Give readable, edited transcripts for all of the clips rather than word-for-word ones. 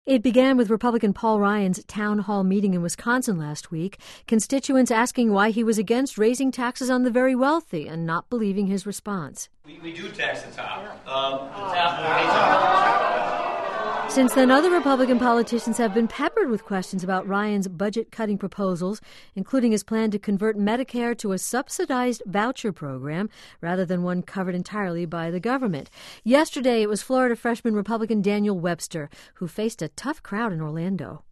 It began with Republican Paul Ryan's town hall meeting in Wisconsin last week, constituents asking why he was against raising taxes on the very wealthy and not believing his response. We do tax the top. Since then, other Republican politicians have been peppered with questions about Ryan's budget-cutting proposals, including his plan to convert Medicare to a subsidized voucher program rather than one covered entirely by the government. Yesterday, it was Florida freshman Republican Daniel Webster who faced a tough crowd in Orlando.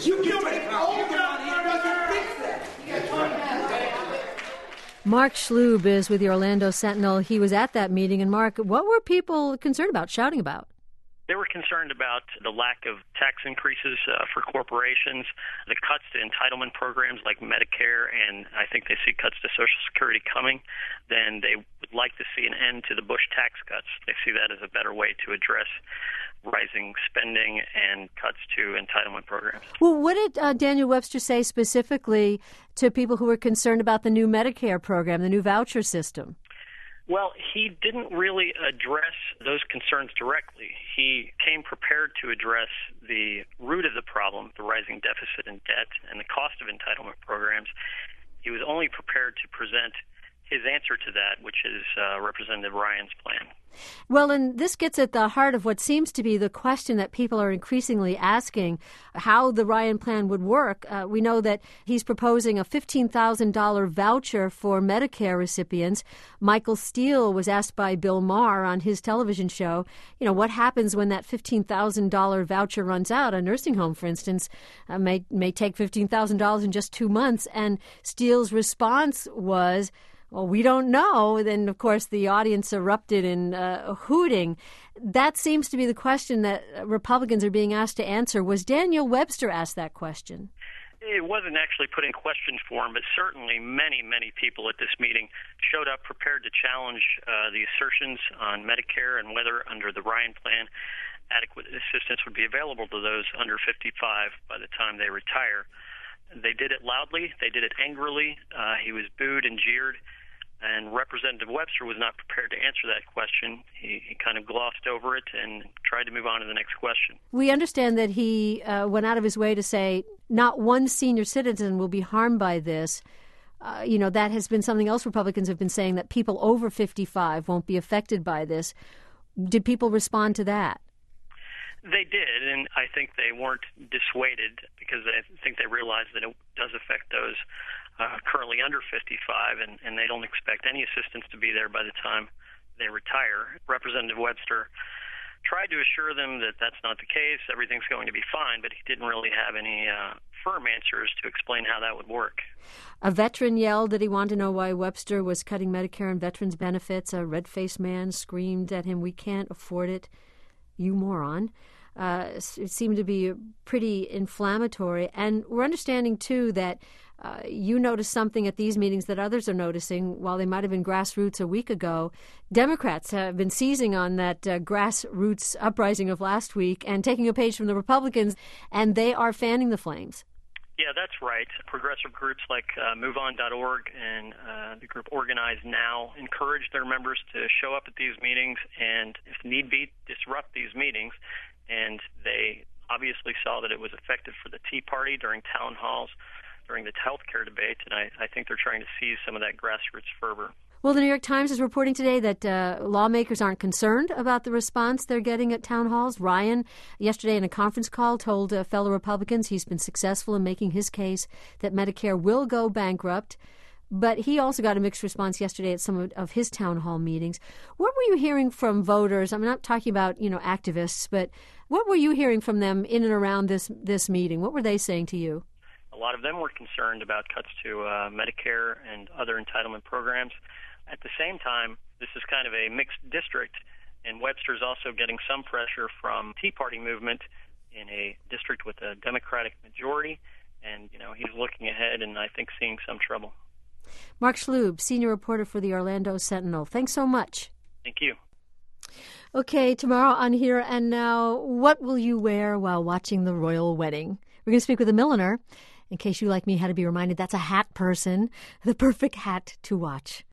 Mark Schlube is with the Orlando Sentinel. He was at that meeting. And Mark, what were people concerned about, shouting about? They were concerned about the lack of tax increases for corporations, the cuts to entitlement programs like Medicare, and I think they see cuts to Social Security coming. Then they would like to see an end to the Bush tax cuts. They see that as a better way to address rising spending and cuts to entitlement programs. Well, what did Daniel Webster say specifically to people who were concerned about the new Medicare program, the new voucher system? Well, he didn't really address those concerns directly. He came prepared to address the root of the problem, the rising deficit and debt, and the cost of entitlement programs. He was only prepared to present his answer to that, which is Representative Ryan's plan. Well, and this gets at the heart of what seems to be the question that people are increasingly asking, how the Ryan plan would work. We know that he's proposing a $15,000 voucher for Medicare recipients. Michael Steele was asked by Bill Maher on his television show, what happens when that $15,000 voucher runs out? A nursing home, for instance, may take $15,000 in just 2 months. And Steele's response was, well, we don't know. Then, of course, the audience erupted in hooting. That seems to be the question that Republicans are being asked to answer. Was Daniel Webster asked that question? It wasn't actually put in question form, but certainly many, many people at this meeting showed up prepared to challenge the assertions on Medicare and whether, under the Ryan plan, adequate assistance would be available to those under 55 by the time they retire. They did it loudly. They did it angrily. He was booed and jeered. And Representative Webster was not prepared to answer that question. He kind of glossed over it and tried to move on to the next question. We understand that he went out of his way to say not one senior citizen will be harmed by this. That has been something else Republicans have been saying, that people over 55 won't be affected by this. Did people respond to that? They did, and I think they weren't dissuaded because I think they realized that it does affect those currently under 55, and they don't expect any assistance to be there by the time they retire. Representative Webster tried to assure them that that's not the case, everything's going to be fine, but he didn't really have any firm answers to explain how that would work. A veteran yelled that he wanted to know why Webster was cutting Medicare and veterans benefits. A red-faced man screamed at him, "We can't afford it, you moron." It seemed to be pretty inflammatory. And we're understanding, too, that you noticed something at these meetings that others are noticing. While they might have been grassroots a week ago, Democrats have been seizing on that grassroots uprising of last week and taking a page from the Republicans, and they are fanning the flames. Yeah, that's right. Progressive groups like MoveOn.org and the group Organize Now encourage their members to show up at these meetings and, if need be, disrupt these meetings. And they obviously saw that it was effective for the Tea Party during town halls, during the health care debate, and I think they're trying to seize some of that grassroots fervor. Well, the New York Times is reporting today that lawmakers aren't concerned about the response they're getting at town halls. Ryan, yesterday in a conference call, told fellow Republicans he's been successful in making his case that Medicare will go bankrupt. But he also got a mixed response yesterday at some of his town hall meetings. What were you hearing from voters? I'm not talking about, activists, but what were you hearing from them in and around this meeting? What were they saying to you? A lot of them were concerned about cuts to Medicare and other entitlement programs. At the same time, this is kind of a mixed district, and Webster's also getting some pressure from Tea Party movement in a district with a Democratic majority. And, he's looking ahead and I think seeing some trouble. Mark Schlube, senior reporter for the Orlando Sentinel. Thanks so much. Thank you. Okay, tomorrow on Here and Now, what will you wear while watching the royal wedding? We're going to speak with a milliner. In case you, like me, had to be reminded that's a hat person, the perfect hat to watch.